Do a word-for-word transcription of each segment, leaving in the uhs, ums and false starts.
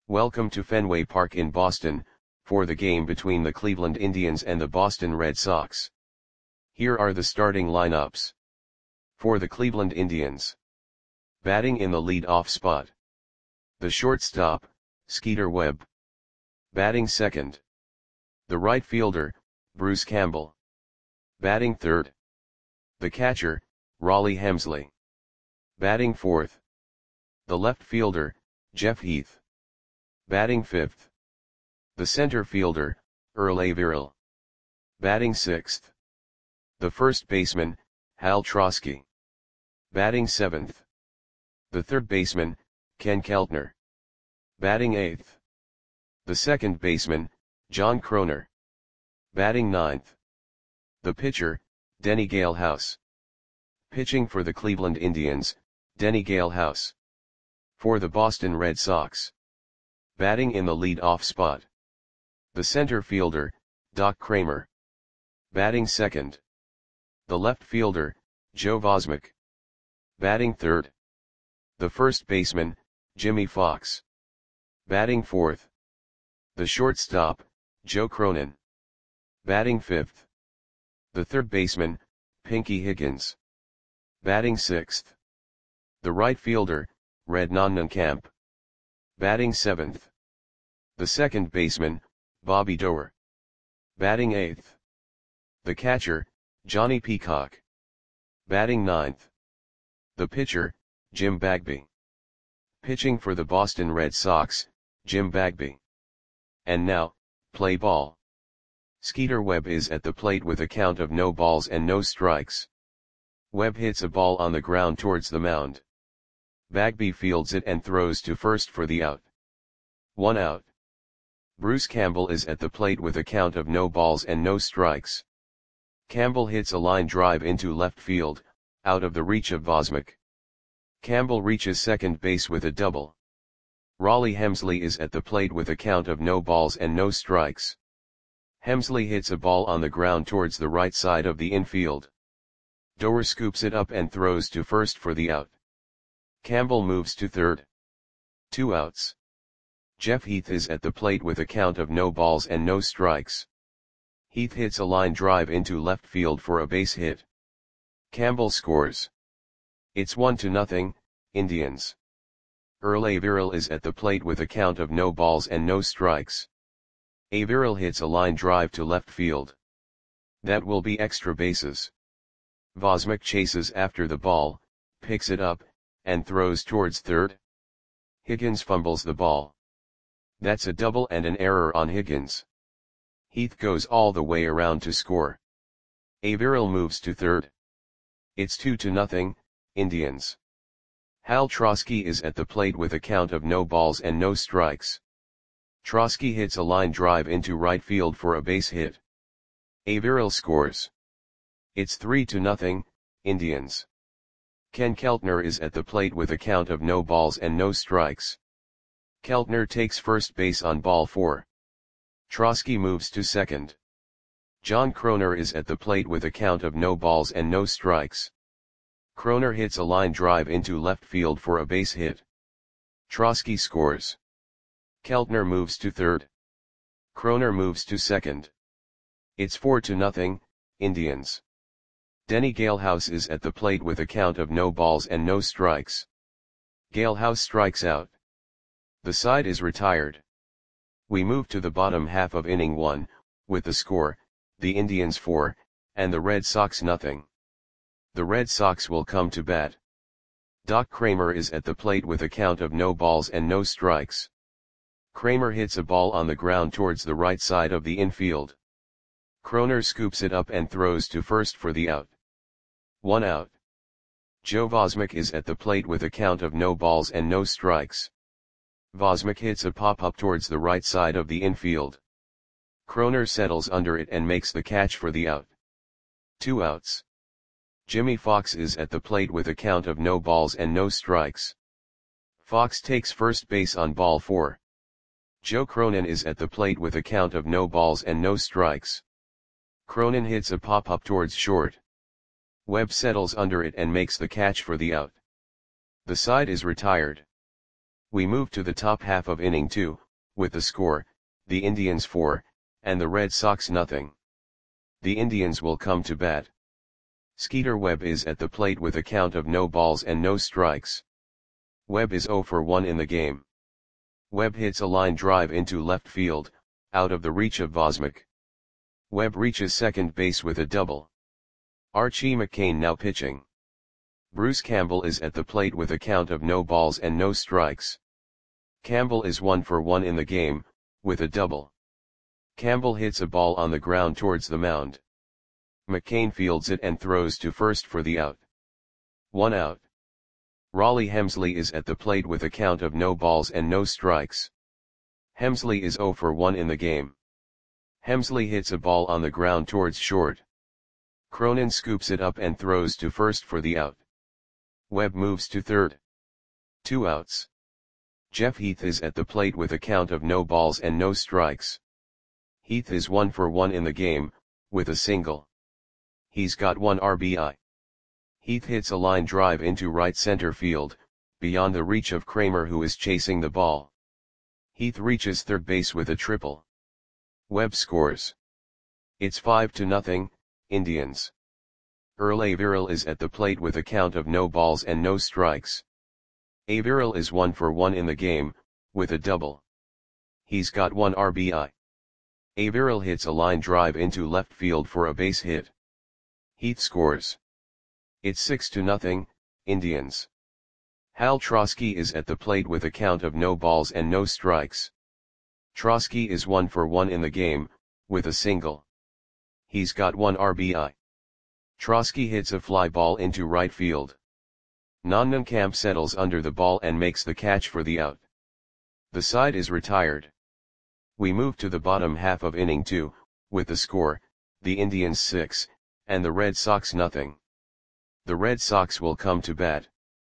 Welcome to Fenway Park in Boston, for the game between the Cleveland Indians and the Boston Red Sox. Here are the starting lineups. For the Cleveland Indians. Batting in the lead-off spot. The shortstop, Skeeter Webb. Batting second. The right fielder, Bruce Campbell. Batting third. The catcher, Rollie Hemsley. Batting fourth. The left fielder, Jeff Heath. Batting fifth. The center fielder, Earl Averill. Batting sixth. The first baseman, Hal Trosky. Batting seventh. The third baseman, Ken Keltner. Batting eighth. The second baseman, John Kroner. Batting ninth. The pitcher, Denny Galehouse. Pitching for the Cleveland Indians, Denny Galehouse. For the Boston Red Sox. Batting in the lead-off spot. The center fielder, Doc Kramer. Batting second. The left fielder, Joe Vosmick. Batting third. The first baseman, Jimmy Fox. Batting fourth. The shortstop, Joe Cronin. Batting fifth. The third baseman, Pinky Higgins. Batting sixth. The right fielder, Red Nonnenkamp. Batting seventh. The second baseman, Bobby Doerr. Batting eighth. The catcher, Johnny Peacock. Batting ninth. The pitcher, Jim Bagby. Pitching for the Boston Red Sox, Jim Bagby. And now, play ball. Skeeter Webb is at the plate with a count of no balls and no strikes. Webb hits a ball on the ground towards the mound. Bagby fields it and throws to first for the out. One out. Bruce Campbell is at the plate with a count of no balls and no strikes. Campbell hits a line drive into left field, out of the reach of Vosmick. Campbell reaches second base with a double. Rollie Hemsley is at the plate with a count of no balls and no strikes. Hemsley hits a ball on the ground towards the right side of the infield. Doerr scoops it up and throws to first for the out. Campbell moves to third. Two outs. Jeff Heath is at the plate with a count of no balls and no strikes. Heath hits a line drive into left field for a base hit. Campbell scores. It's one to nothing, Indians. Earl Averill is at the plate with a count of no balls and no strikes. Averill hits a line drive to left field. That will be extra bases. Vosmick chases after the ball, picks it up, and throws towards third. Higgins fumbles the ball. That's a double and an error on Higgins. Heath goes all the way around to score. Averill moves to third. It's two to nothing, Indians. Hal Trosky is at the plate with a count of no balls and no strikes. Trosky hits a line drive into right field for a base hit. Averill scores. It's three to nothing, Indians. Ken Keltner is at the plate with a count of no balls and no strikes. Keltner takes first base on ball four. Trosky moves to second. John Kroner is at the plate with a count of no balls and no strikes. Kroner hits a line drive into left field for a base hit. Trosky scores. Keltner moves to third. Kroner moves to second. It's four to nothing, Indians. Denny Galehouse is at the plate with a count of no balls and no strikes. Galehouse strikes out. The side is retired. We move to the bottom half of inning one, with the score, the Indians four, and the Red Sox nothing. The Red Sox will come to bat. Doc Kramer is at the plate with a count of no balls and no strikes. Kramer hits a ball on the ground towards the right side of the infield. Kroner scoops it up and throws to first for the out. One out. Joe Vosmick is at the plate with a count of no balls and no strikes. Vosmick hits a pop-up towards the right side of the infield. Kroner settles under it and makes the catch for the out. Two outs. Jimmy Fox is at the plate with a count of no balls and no strikes. Fox takes first base on ball four. Joe Cronin is at the plate with a count of no balls and no strikes. Cronin hits a pop-up towards short. Webb settles under it and makes the catch for the out. The side is retired. We move to the top half of inning two, with the score, the Indians four, and the Red Sox nothing. The Indians will come to bat. Skeeter Webb is at the plate with a count of no balls and no strikes. Webb is oh for one in the game. Webb hits a line drive into left field, out of the reach of Vosmik. Webb reaches second base with a double. Archie McCain now pitching. Bruce Campbell is at the plate with a count of no balls and no strikes. Campbell is one for one in the game, with a double. Campbell hits a ball on the ground towards the mound. McCain fields it and throws to first for the out. One out. Raleigh Hemsley is at the plate with a count of no balls and no strikes. Hemsley is oh for one in the game. Hemsley hits a ball on the ground towards short. Cronin scoops it up and throws to first for the out. Webb moves to third. Two outs. Jeff Heath is at the plate with a count of no balls and no strikes. Heath is one for one in the game, with a single. He's got one R B I. Heath hits a line drive into right center field, beyond the reach of Kramer who is chasing the ball. Heath reaches third base with a triple. Webb scores. It's five to nothing, Indians. Earl Averill is at the plate with a count of no balls and no strikes. Averill is one for one in the game, with a double. He's got one R B I. Averill hits a line drive into left field for a base hit. Heath scores. It's six to nothing, Indians. Hal Trosky is at the plate with a count of no balls and no strikes. Trosky is one for one in the game, with a single. He's got one R B I. Trosky hits a fly ball into right field. Nonnenkamp settles under the ball and makes the catch for the out. The side is retired. We move to the bottom half of inning two, with the score, the Indians six, and the Red Sox nothing. The Red Sox will come to bat.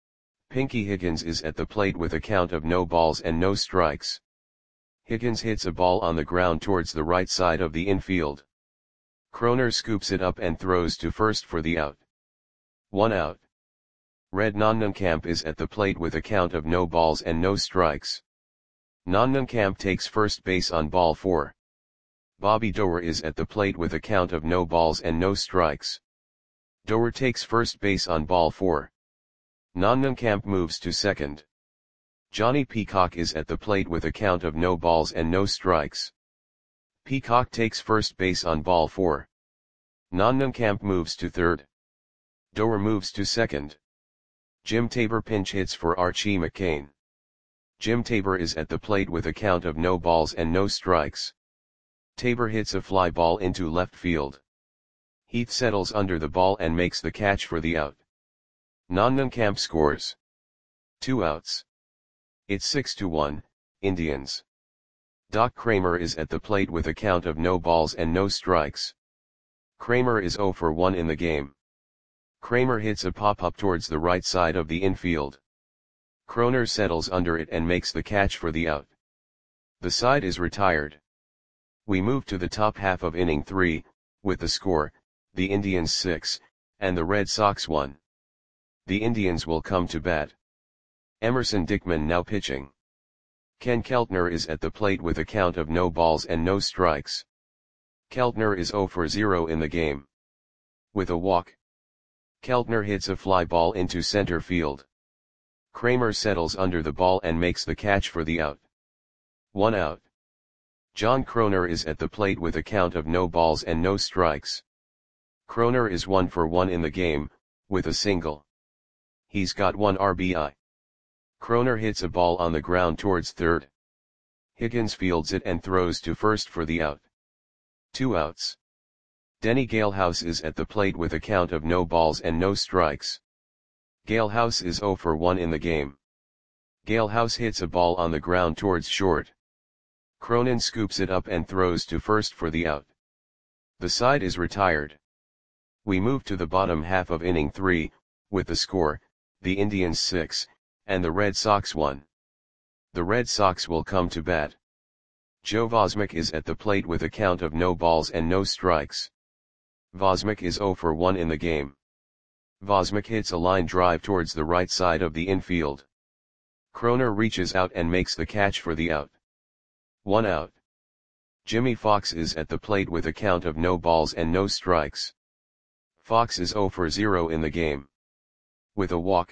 Pinky Higgins is at the plate with a count of no balls and no strikes. Higgins hits a ball on the ground towards the right side of the infield. Croner scoops it up and throws to first for the out. One out. Red Nonnenkamp is at the plate with a count of no balls and no strikes. Nonnenkamp takes first base on ball four. Bobby Doerr is at the plate with a count of no balls and no strikes. Doerr takes first base on ball four. Nonnenkamp moves to second. Johnny Peacock is at the plate with a count of no balls and no strikes. Peacock takes first base on ball four. Nonnenkamp moves to third. Doerr moves to second. Jim Tabor pinch hits for Archie McCain. Jim Tabor is at the plate with a count of no balls and no strikes. Tabor hits a fly ball into left field. Heath settles under the ball and makes the catch for the out. Nonnenkamp scores. Two outs. It's six to one, Indians. Doc Kramer is at the plate with a count of no balls and no strikes. Kramer is oh for one in the game. Kramer hits a pop-up towards the right side of the infield. Croner settles under it and makes the catch for the out. The side is retired. We move to the top half of inning three, with the score, the Indians six, and the Red Sox one. The Indians will come to bat. Emerson Dickman now pitching. Ken Keltner is at the plate with a count of no balls and no strikes. Keltner is oh for zero in the game. With a walk. Keltner hits a fly ball into center field. Kramer settles under the ball and makes the catch for the out. One out. John Croner is at the plate with a count of no balls and no strikes. Croner is one for one in the game, with a single. He's got one R B I. Croner hits a ball on the ground towards third. Higgins fields it and throws to first for the out. Two outs. Denny Galehouse is at the plate with a count of no balls and no strikes. Galehouse is oh for one in the game. Galehouse hits a ball on the ground towards short. Cronin scoops it up and throws to first for the out. The side is retired. We move to the bottom half of inning three, with the score, the Indians six, and the Red Sox one. The Red Sox will come to bat. Joe Vosmik is at the plate with a count of no balls and no strikes. Vosmik is oh for one in the game. Vosmik hits a line drive towards the right side of the infield. Kroner reaches out and makes the catch for the out. One out. Jimmy Fox is at the plate with a count of no balls and no strikes. Fox is zero for zero in the game. With a walk,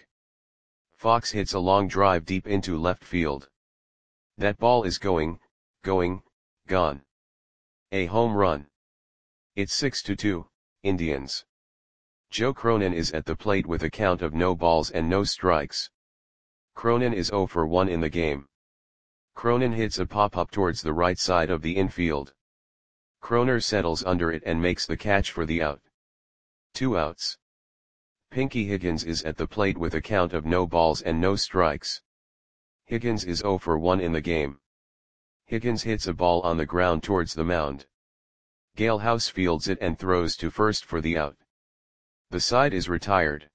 Fox hits a long drive deep into left field. That ball is going, going, gone. A home run. It's six to two, Indians. Joe Cronin is at the plate with a count of no balls and no strikes. Cronin is zero for one in the game. Cronin hits a pop-up towards the right side of the infield. Kroner settles under it and makes the catch for the out. Two outs. Pinky Higgins is at the plate with a count of no balls and no strikes. Higgins is zero for one in the game. Higgins hits a ball on the ground towards the mound. Gale House fields it and throws to first for the out. The side is retired.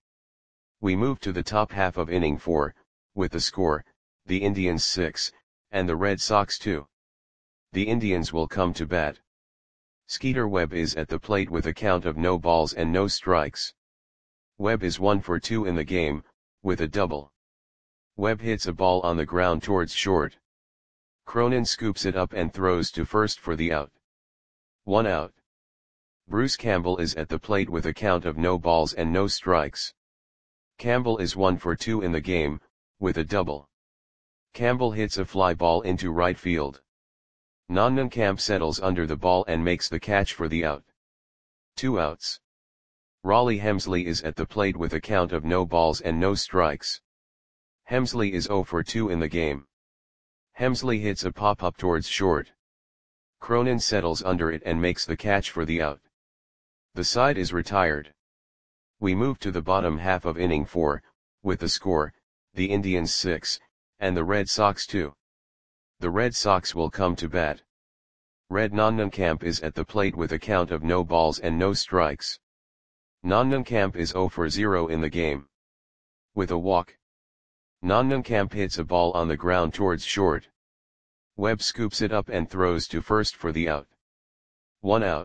We move to the top half of inning four, with the score, the Indians six, and the Red Sox two. The Indians will come to bat. Skeeter Webb is at the plate with a count of no balls and no strikes. Webb is one for two in the game, with a double. Webb hits a ball on the ground towards short. Cronin scoops it up and throws to first for the out. One out. Bruce Campbell is at the plate with a count of no balls and no strikes. Campbell is one for two in the game, with a double. Campbell hits a fly ball into right field. Nonnenkamp settles under the ball and makes the catch for the out. Two outs. Raleigh Hemsley is at the plate with a count of no balls and no strikes. Hemsley is zero for two in the game. Hemsley hits a pop-up towards short. Cronin settles under it and makes the catch for the out. The side is retired. We move to the bottom half of inning four, with the score, the Indians six, and the Red Sox two. The Red Sox will come to bat. Red Nonnenkamp is at the plate with a count of no balls and no strikes. Nonnenkamp is zero for zero in the game. With a walk, Nonnenkamp hits a ball on the ground towards short. Webb scoops it up and throws to first for the out. One out.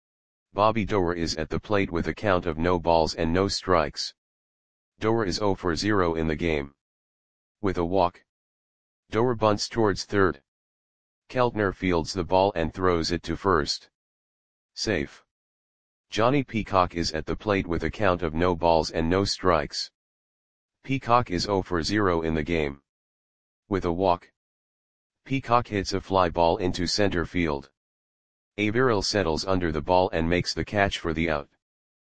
Bobby Doerr is at the plate with a count of no balls and no strikes. Doerr is zero for zero in the game. With a walk, Doerr bunts towards third. Keltner fields the ball and throws it to first. Safe. Johnny Peacock is at the plate with a count of no balls and no strikes. Peacock is zero for zero in the game. With a walk, Peacock hits a fly ball into center field. Averill settles under the ball and makes the catch for the out.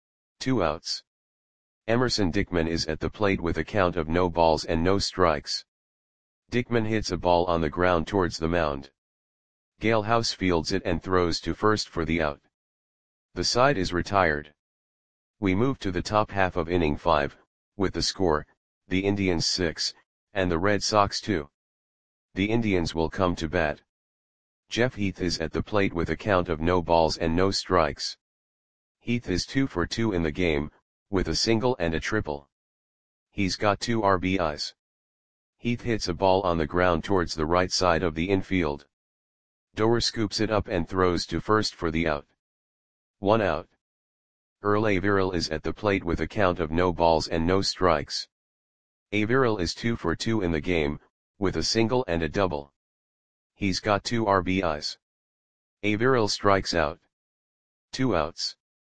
Two outs. Emerson Dickman is at the plate with a count of no balls and no strikes. Dickman hits a ball on the ground towards the mound. Gale House fields it and throws to first for the out. The side is retired. We move to the top half of inning five, with the score, the Indians six, and the Red Sox two. The Indians will come to bat. Jeff Heath is at the plate with a count of no balls and no strikes. Heath is two for two in the game, with a single and a triple. He's got two R B Is. Heath hits a ball on the ground towards the right side of the infield. Doerr scoops it up and throws to first for the out. One out. Earl Averill is at the plate with a count of no balls and no strikes. Averill is two for two in the game, with a single and a double. He's got two R B Is. Averill strikes out. Two outs.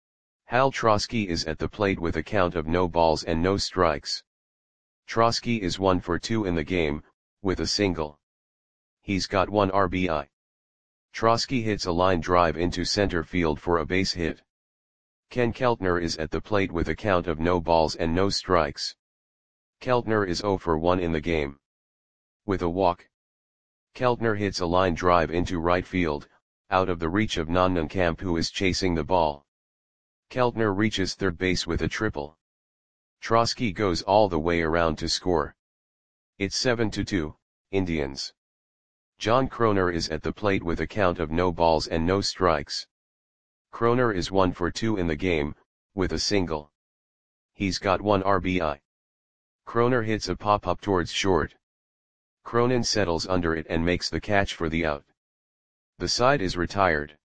Hal Trosky is at the plate with a count of no balls and no strikes. Trosky is one for two in the game, with a single. He's got one R B I. Trosky hits a line drive into center field for a base hit. Ken Keltner is at the plate with a count of no balls and no strikes. Keltner is zero for one in the game. With a walk, Keltner hits a line drive into right field, out of the reach of Nonnenkamp, who is chasing the ball. Keltner reaches third base with a triple. Trosky goes all the way around to score. It's seven to two, Indians. John Kroner is at the plate with a count of no balls and no strikes. Kroner is one for two in the game, with a single. He's got one R B I. Kroner hits a pop-up towards short. Cronin settles under it and makes the catch for the out. The side is retired.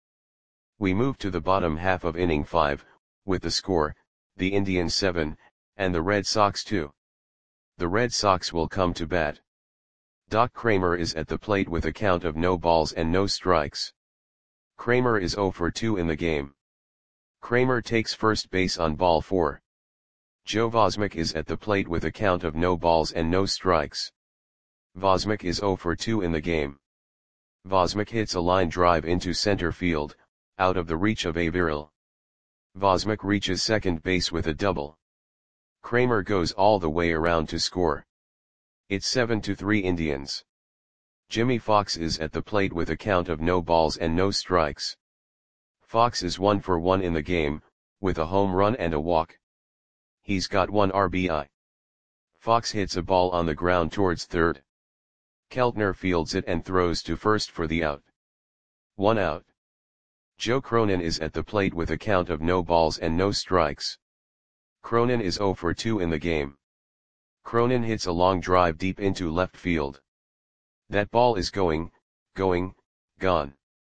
We move to the bottom half of inning five, with the score, the Indians seven, and the Red Sox two. The Red Sox will come to bat. Doc Kramer is at the plate with a count of no balls and no strikes. Kramer is zero for two in the game. Kramer takes first base on ball four. Joe Vosmik is at the plate with a count of no balls and no strikes. Vosmik is zero for two in the game. Vosmik hits a line drive into center field, out of the reach of Averill. Vosmik reaches second base with a double. Kramer goes all the way around to score. It's seven to three Indians. Jimmy Fox is at the plate with a count of no balls and no strikes. Fox is one for one in the game, with a home run and a walk. He's got one R B I. Fox hits a ball on the ground towards third. Keltner fields it and throws to first for the out. One out. Joe Cronin is at the plate with a count of no balls and no strikes. Cronin is zero for two in the game. Cronin hits a long drive deep into left field. That ball is going, going, gone.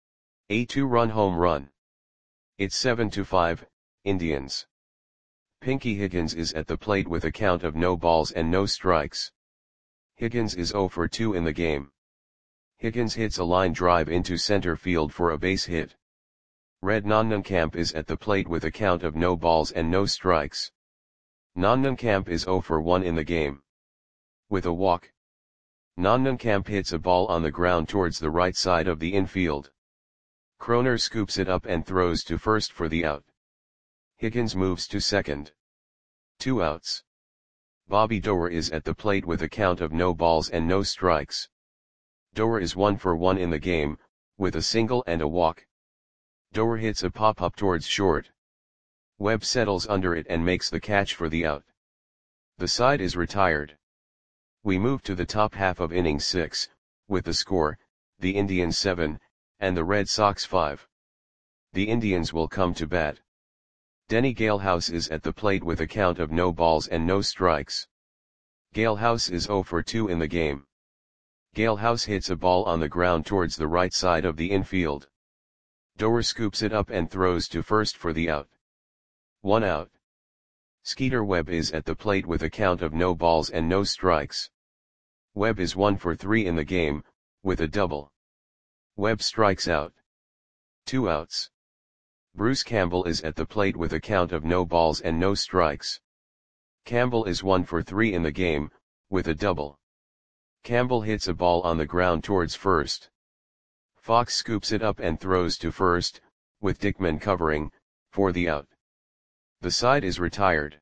A two-run home run. It's seven to five, Indians. Pinky Higgins is at the plate with a count of no balls and no strikes. Higgins is zero for two in the game. Higgins hits a line drive into center field for a base hit. Red Nonnenkamp is at the plate with a count of no balls and no strikes. Nonnenkamp is zero for one in the game. With a walk. Nonnenkamp hits a ball on the ground towards the right side of the infield. Kroner scoops it up and throws to first for the out. Higgins moves to second. Two outs. Bobby Doerr is at the plate with a count of no balls and no strikes. Doerr is one for one in the game, with a single and a walk. Doerr hits a pop-up towards short. Webb settles under it and makes the catch for the out. The side is retired. We move to the top half of inning six, with the score, the Indians seven, and the Red Sox five. The Indians will come to bat. Denny Galehouse is at the plate with a count of no balls and no strikes. Galehouse is zero for two in the game. Galehouse hits a ball on the ground towards the right side of the infield. Doerr scoops it up and throws to first for the out. One out. Skeeter Webb is at the plate with a count of no balls and no strikes. Webb is one for three in the game, with a double. Webb strikes out. Two outs. Bruce Campbell is at the plate with a count of no balls and no strikes. Campbell is one for three in the game, with a double. Campbell hits a ball on the ground towards first. Fox scoops it up and throws to first, with Dickman covering, for the out. The side is retired.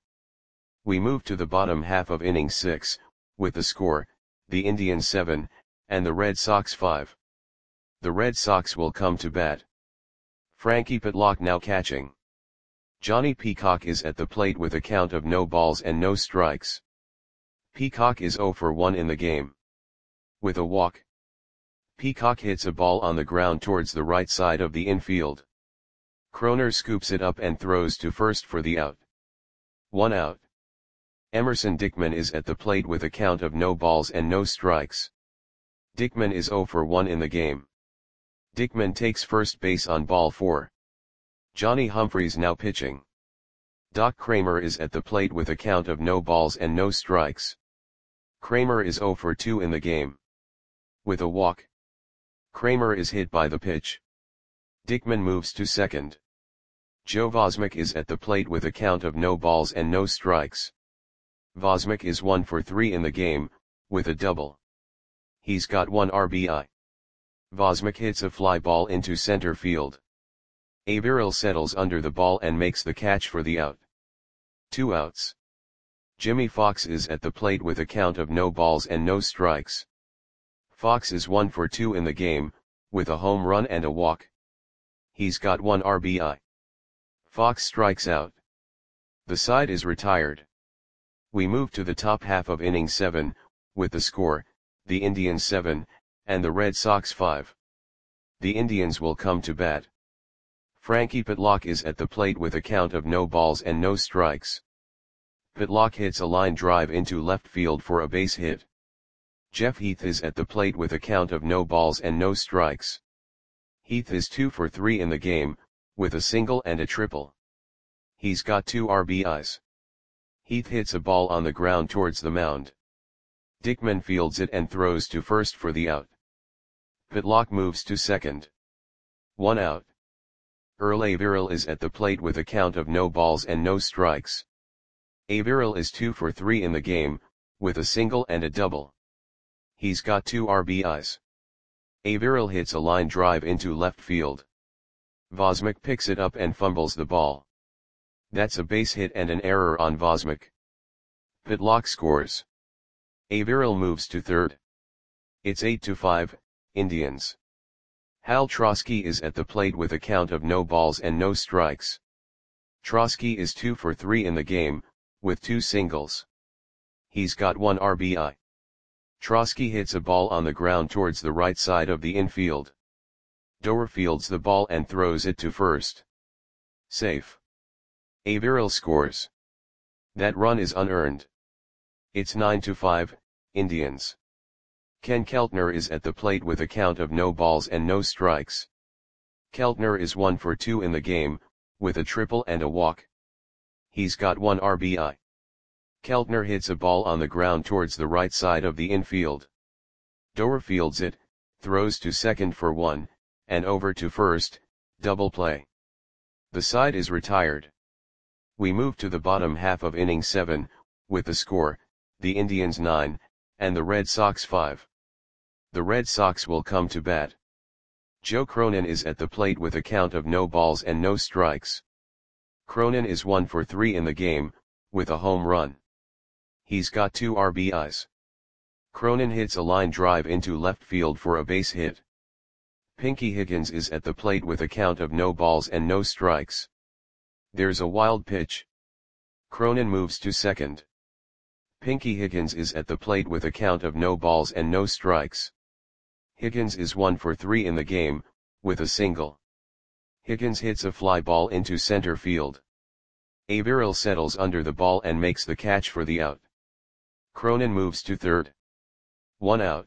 We move to the bottom half of inning six, with the score, the Indians seven, and the Red Sox five. The Red Sox will come to bat. Frankie Pitlock now catching. Johnny Peacock is at the plate with a count of no balls and no strikes. Peacock is zero for one in the game. With a walk. Peacock hits a ball on the ground towards the right side of the infield. Kroner scoops it up and throws to first for the out. One out. Emerson Dickman is at the plate with a count of no balls and no strikes. Dickman is zero for one in the game. Dickman takes first base on ball four. Johnny Humphreys now pitching. Doc Kramer is at the plate with a count of no balls and no strikes. Kramer is zero for two in the game. With a walk. Kramer is hit by the pitch. Dickman moves to second. Joe Vosmik is at the plate with a count of no balls and no strikes. Vosmik is one for three in the game, with a double. He's got one R B I. Vosmik hits a fly ball into center field. Averill settles under the ball and makes the catch for the out. Two outs. Jimmy Fox is at the plate with a count of no balls and no strikes. Fox is one for two in the game, with a home run and a walk. He's got one R B I. Fox strikes out. The side is retired. We move to the top half of inning seven, with the score, the Indians seven, and the Red Sox five. The Indians will come to bat. Frankie Pitlock is at the plate with a count of no balls and no strikes. Pitlock hits a line drive into left field for a base hit. Jeff Heath is at the plate with a count of no balls and no strikes. Heath is two for three in the game, with a single and a triple. He's got two R B Is. Heath hits a ball on the ground towards the mound. Dickman fields it and throws to first for the out. Pitlock moves to second. One out. Earl Averill is at the plate with a count of no balls and no strikes. Averill is two for three in the game, with a single and a double. He's got two R B Is. Averill hits a line drive into left field. Vosmik picks it up and fumbles the ball. That's a base hit and an error on Vosmik. Pitlock scores. Averill moves to third. It's eight to five, Indians. Hal Trosky is at the plate with a count of no balls and no strikes. Trosky is two for three in the game, with two singles. He's got one R B I. Trosky hits a ball on the ground towards the right side of the infield. Doer fields the ball and throws it to first. Safe. Averill scores. That run is unearned. It's nine to five, Indians. Ken Keltner is at the plate with a count of no balls and no strikes. Keltner is one for two in the game, with a triple and a walk. He's got one R B I. Keltner hits a ball on the ground towards the right side of the infield. Doer fields it, throws to second for one, and over to first, double play. The side is retired. We move to the bottom half of inning seven, with the score, the Indians nine, and the Red Sox five. The Red Sox will come to bat. Joe Cronin is at the plate with a count of no balls and no strikes. Cronin is one for three in the game, with a home run. He's got two R B Is. Cronin hits a line drive into left field for a base hit. Pinky Higgins is at the plate with a count of no balls and no strikes. There's a wild pitch. Cronin moves to second. Pinky Higgins is at the plate with a count of no balls and no strikes. Higgins is one for three in the game, with a single. Higgins hits a fly ball into center field. Averill settles under the ball and makes the catch for the out. Cronin moves to third. One out.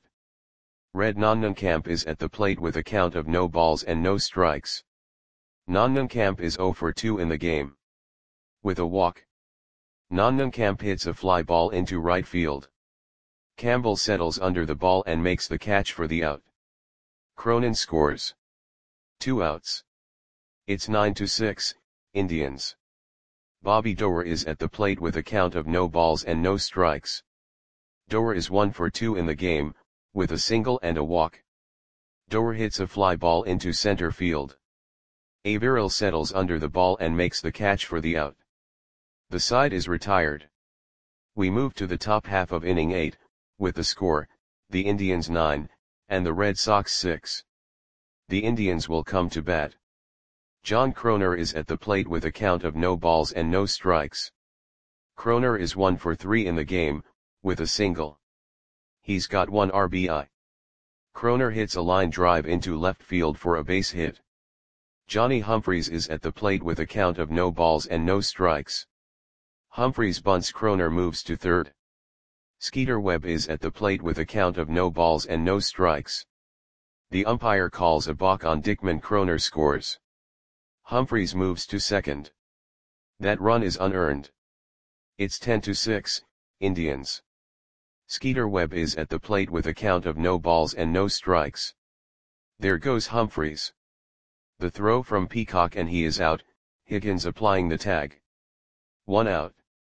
Red Nonnenkamp is at the plate with a count of no balls and no strikes. Nonnenkamp is zero for two in the game. With a walk. Nonnenkamp hits a fly ball into right field. Campbell settles under the ball and makes the catch for the out. Cronin scores. Two outs. It's nine to six, Indians. Bobby Doer is at the plate with a count of no balls and no strikes. Doer is one for two in the game, with a single and a walk. Doer hits a fly ball into center field. Averill settles under the ball and makes the catch for the out. The side is retired. We move to the top half of inning eight, with the score, the Indians nine, and the Red Sox six. The Indians will come to bat. John Kroner is at the plate with a count of no balls and no strikes. Kroner is one for three in the game, with a single. He's got one R B I. Kroner hits a line drive into left field for a base hit. Johnny Humphreys is at the plate with a count of no balls and no strikes. Humphreys bunts. Kroner moves to third. Skeeter Webb is at the plate with a count of no balls and no strikes. The umpire calls a balk on Dickman. Kroner scores. Humphreys moves to second. That run is unearned. It's ten to six, Indians. Skeeter Webb is at the plate with a count of no balls and no strikes. There goes Humphreys. The throw from Peacock and he is out, Higgins applying the tag. One out.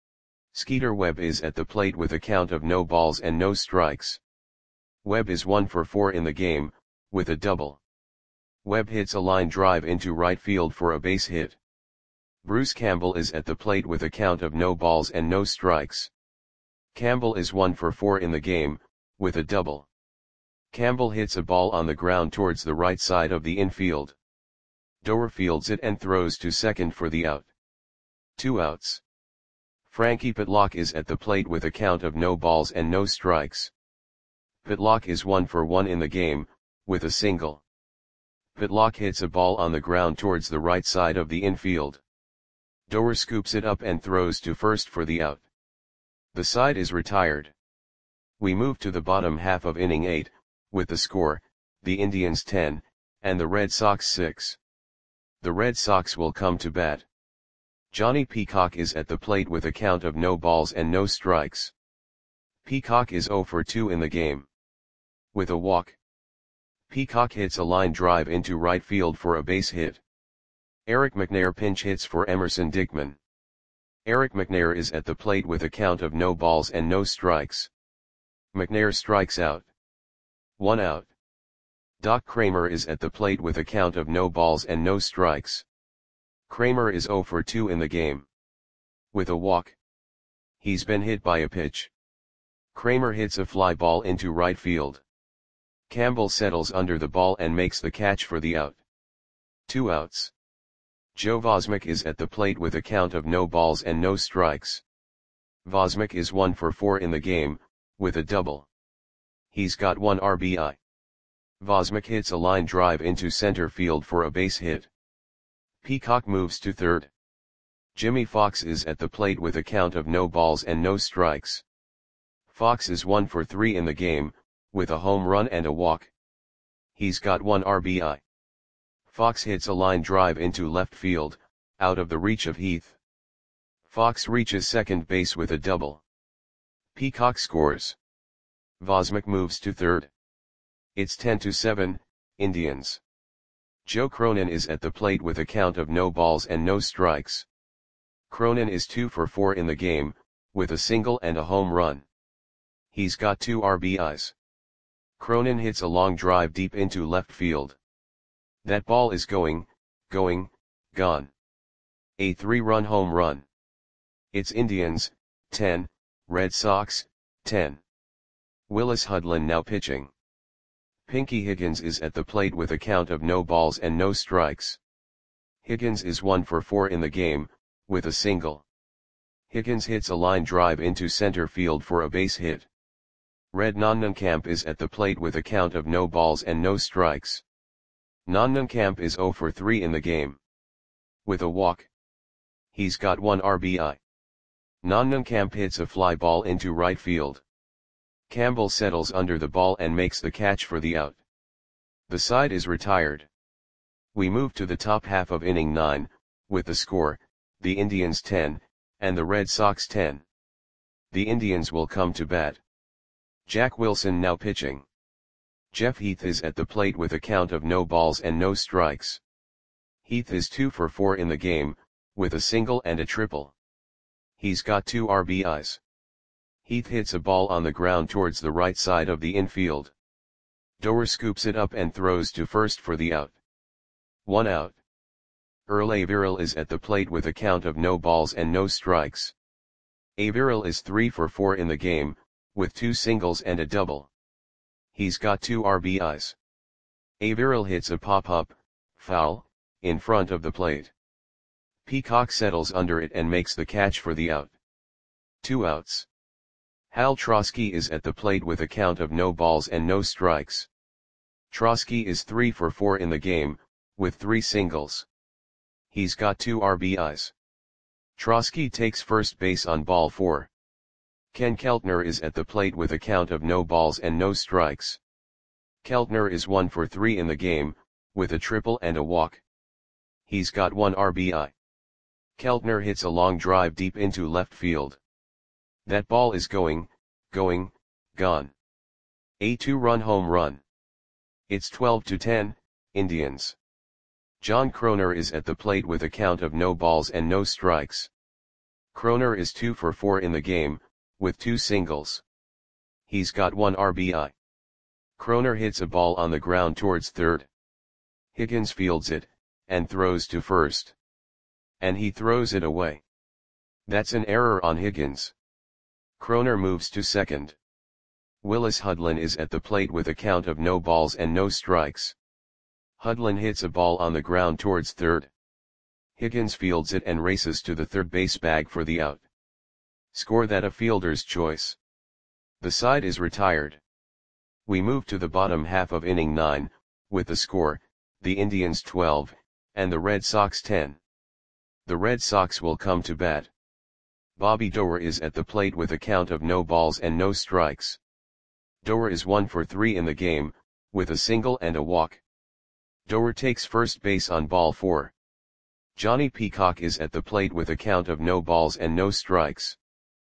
Skeeter Webb is at the plate with a count of no balls and no strikes. Webb is one for four in the game, with a double. Webb hits a line drive into right field for a base hit. Bruce Campbell is at the plate with a count of no balls and no strikes. Campbell is one for four in the game, with a double. Campbell hits a ball on the ground towards the right side of the infield. Doer fields it and throws to second for the out. Two outs. Frankie Pitlock is at the plate with a count of no balls and no strikes. Pitlock is one for one in the game, with a single. Pitlock hits a ball on the ground towards the right side of the infield. Doer scoops it up and throws to first for the out. The side is retired. We move to the bottom half of inning eight, with the score, the Indians ten, and the Red Sox six. The Red Sox will come to bat. Johnny Peacock is at the plate with a count of no balls and no strikes. Peacock is zero for two in the game. With a walk. Peacock hits a line drive into right field for a base hit. Eric McNair pinch hits for Emerson Dickman. Eric McNair is at the plate with a count of no balls and no strikes. McNair strikes out. One out. Doc Kramer is at the plate with a count of no balls and no strikes. Kramer is zero for two in the game. With a walk. He's been hit by a pitch. Kramer hits a fly ball into right field. Campbell settles under the ball and makes the catch for the out. Two outs. Joe Vosmick is at the plate with a count of no balls and no strikes. Vosmick is one for four in the game, with a double. He's got one R B I. Vosmick hits a line drive into center field for a base hit. Peacock moves to third. Jimmy Fox is at the plate with a count of no balls and no strikes. Fox is one for three in the game, with a home run and a walk. He's got one R B I. Fox hits a line drive into left field, out of the reach of Heath. Fox reaches second base with a double. Peacock scores. Vosmick moves to third. It's ten to seven, Indians. Joe Cronin is at the plate with a count of no balls and no strikes. Cronin is two for four in the game, with a single and a home run. He's got two R B Is. Cronin hits a long drive deep into left field. That ball is going, going, gone. A three-run home run. It's Indians, ten, Red Sox, ten. Willis Hudlin now pitching. Pinky Higgins is at the plate with a count of no balls and no strikes. Higgins is one for four in the game, with a single. Higgins hits a line drive into center field for a base hit. Red Nonnenkamp is at the plate with a count of no balls and no strikes. Nonnenkamp is zero for three in the game. With a walk. He's got one R B I. Nonnenkamp hits a fly ball into right field. Campbell settles under the ball and makes the catch for the out. The side is retired. We move to the top half of inning nine, with the score, the Indians ten, and the Red Sox ten. The Indians will come to bat. Jack Wilson now pitching. Jeff Heath is at the plate with a count of no balls and no strikes. Heath is two for four in the game, with a single and a triple. He's got two R B Is. Heath hits a ball on the ground towards the right side of the infield. Doer scoops it up and throws to first for the out. One out. Earl Averill is at the plate with a count of no balls and no strikes. Averill is three for four in the game, with two singles and a double. He's got two R B Is. Averill hits a pop-up, foul, in front of the plate. Peacock settles under it and makes the catch for the out. Two outs. Hal Trosky is at the plate with a count of no balls and no strikes. Trosky is three for four in the game, with three singles. He's got two R B Is. Trosky takes first base on ball four. Ken Keltner is at the plate with a count of no balls and no strikes. Keltner is one for three in the game, with a triple and a walk. He's got one R B I. Keltner hits a long drive deep into left field. That ball is going, going, gone. A two-run home run. It's twelve to ten, Indians. John Kroner is at the plate with a count of no balls and no strikes. Kroner is two for four in the game, with two singles. He's got one R B I. Kroner hits a ball on the ground towards third. Higgins fields it, and throws to first. And he throws it away. That's an error on Higgins. Kroner moves to second. Willis Hudlin is at the plate with a count of no balls and no strikes. Hudlin hits a ball on the ground towards third. Higgins fields it and races to the third base bag for the out. Score that a fielder's choice. The side is retired. We move to the bottom half of inning nine, with the score, the Indians twelve, and the Red Sox ten. The Red Sox will come to bat. Bobby Doer is at the plate with a count of no balls and no strikes. Doer is one for three in the game, with a single and a walk. Doer takes first base on ball four. Johnny Peacock is at the plate with a count of no balls and no strikes.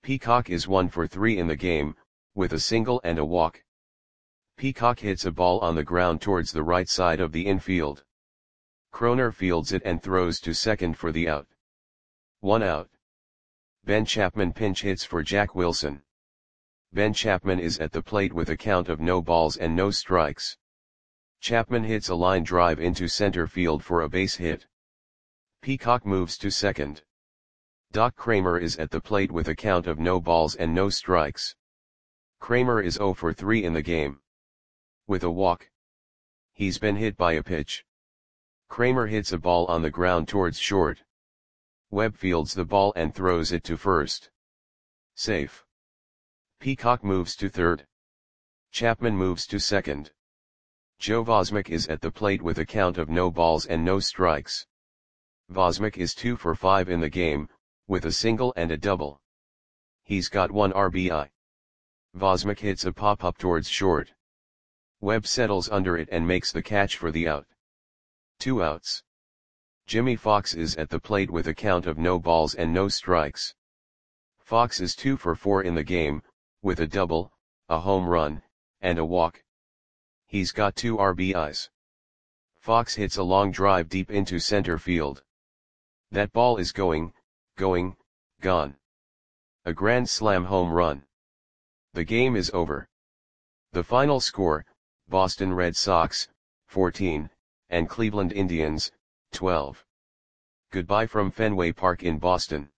Peacock is one for three in the game, with a single and a walk. Peacock hits a ball on the ground towards the right side of the infield. Kroner fields it and throws to second for the out. One out. Ben Chapman pinch hits for Jack Wilson. Ben Chapman is at the plate with a count of no balls and no strikes. Chapman hits a line drive into center field for a base hit. Peacock moves to second. Doc Kramer is at the plate with a count of no balls and no strikes. Kramer is zero for three in the game. With a walk. He's been hit by a pitch. Kramer hits a ball on the ground towards short. Webb fields the ball and throws it to first. Safe. Peacock moves to third. Chapman moves to second. Joe Vosmick is at the plate with a count of no balls and no strikes. Vosmick is two for five in the game, with a single and a double. He's got one R B I. Vosmick hits a pop-up towards short. Webb settles under it and makes the catch for the out. Two outs. Jimmy Fox is at the plate with a count of no balls and no strikes. Fox is two for four in the game, with a double, a home run, and a walk. He's got two R B Is. Fox hits a long drive deep into center field. That ball is going, going, gone. A grand slam home run. The game is over. The final score, Boston Red Sox, fourteen, and Cleveland Indians, twelve. Goodbye from Fenway Park in Boston.